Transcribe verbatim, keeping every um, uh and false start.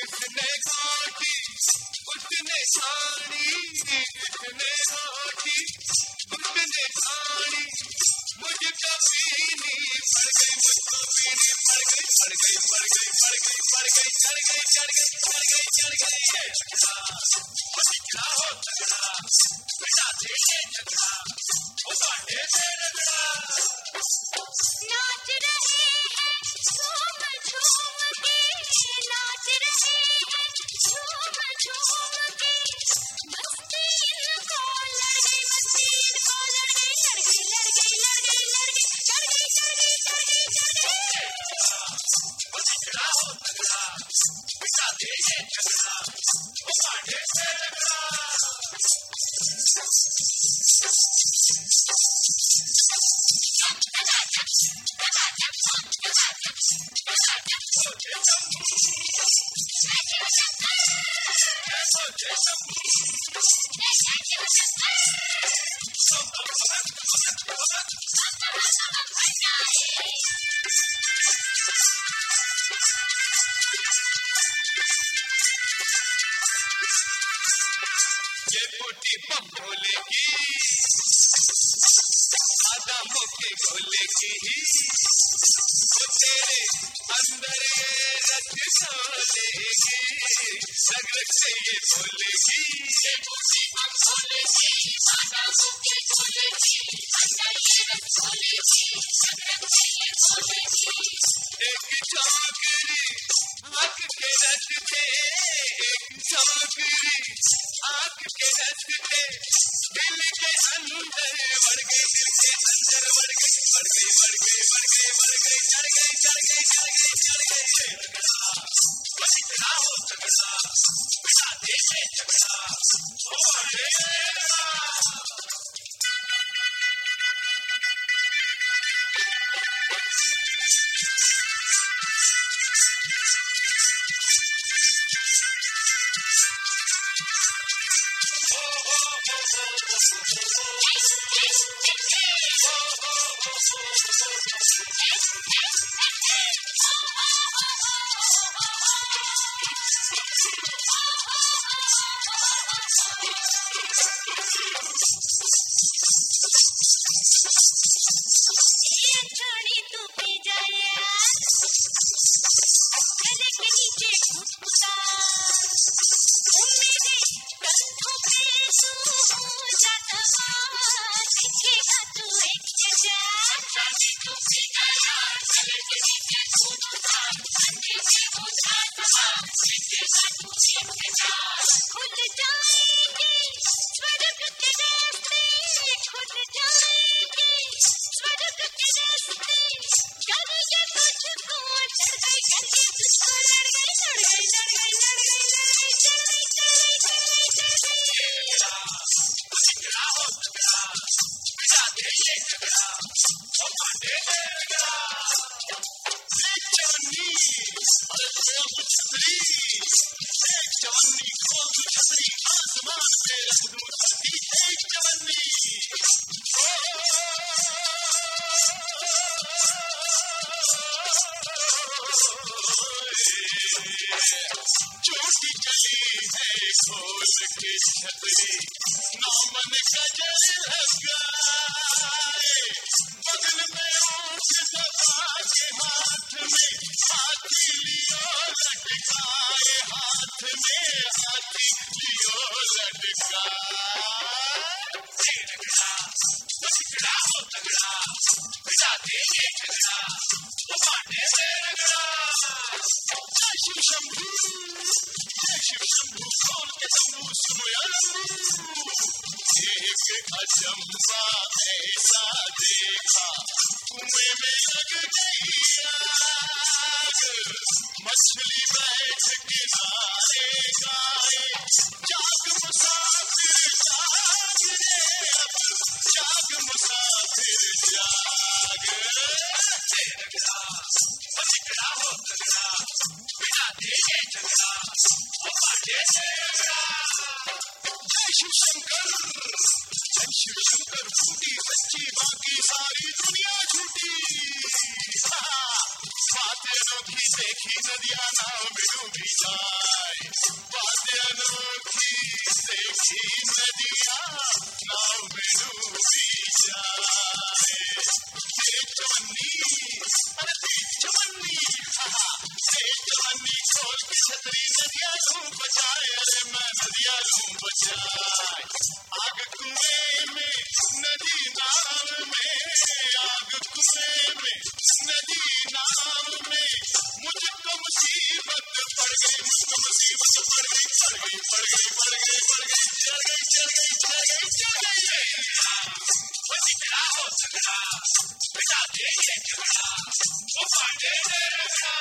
इसने रोटी उसने खानी, इसने रोटी उसने खानी, मुझको पीनी पड़ गई, मुझको पीनी पड़ गई, पड़ गई पड़ गई पड़ गई पड़ गई चढ़ गई चढ़ गई चढ़ गई चढ़ गई है झगड़ा, वो झगड़ा हो झगड़ा बेटा दे झगड़ा, वो बांटे से रगड़ा। नाच रहे हैं झूम झूम के, नाच रहे हैं झूम झूम के, मस्ती इनको लड़ गई, मस्ती इनको लड़ गई, लड़ गई लड़ गई लड़ गई लड़ गई चढ़ गई चढ़ गई चढ़ गई चढ़ गई। वो झगड़ा हो झगड़ा बेटा दे झगड़ा, वो बांटे से रगड़ा। ये बूटी बम भोले की, बादामों के गोले की, वो तेरे अंदर रख सोलेगी, रग रग से ये बोलेगी। ये बूटी बम भोले की, बादामों के गोले की, अंदर रख सोलेगी, रग रग से ये बोलेगी। एक चौकरी आँख के रस्ते, एक चौकरी आँख के रस्ते, दिल के अंदर बढ़ गई, दिल के अंदर बढ़ गई, बढ़ गई बढ़ गई बढ़ गई बढ़ गई चढ़ गई चढ़ गई चढ़ गई चढ़ गई झगड़ा, वो झगड़ा हो झगड़ा बेटा दे झगड़ा, वो बांटे से रगड़ा। चोटी चली है खोल के छतरी, नौमन का जल लगाए, बगल में ऊँट दबा के हाथ में हाथी लियो लटकाए, हाथ में हाथी लियो लटकाए। झगड़ा वो झगड़ा हो झगड़ा बेटा दे झगड़ा, वो बांटे से रगड़ा। शिव शंभू शिव शंभू कौन के शंभू सुनो यार, एक अचंबा ऐसा देखा, कुएं में लग गई आग, मछली बैठ किनारे गाए, जाग मुसाफिर जाग रे अब, जाग मुसाफिर जाग। झगड़ा वो झगड़ा हो झगड़ा बेटा दे झगड़ा, वो बांटे से रगड़ा। जय शिव शंकर जय शिव शंकर, फूटी सच्ची बाकी सारी दुनिया झूठी, बातें भी देखी नदियाँ नाव में डूबी जाए। बात अनोखी देखी नदिया नाव में डूबी जाए। तेज जवानी अरे तेज जवानी तेज जवानी खोल के छतरी नदिया लूं बचाए। अरे मैं नदिया लूं बचाए। आग कुएं में नदी नाव में आग कुएं में नदी नाव में मुझको मुसीबत पड़ गई मुझको मुसीबत पड़ गई पड़ गई पड़ गई पड़ गई पड़ गई चढ़ गई चढ़ गई चढ़ गई चढ़ गई। वो जितना हो सकता बिता दे ये झगड़ा वो पाटे दे रखा।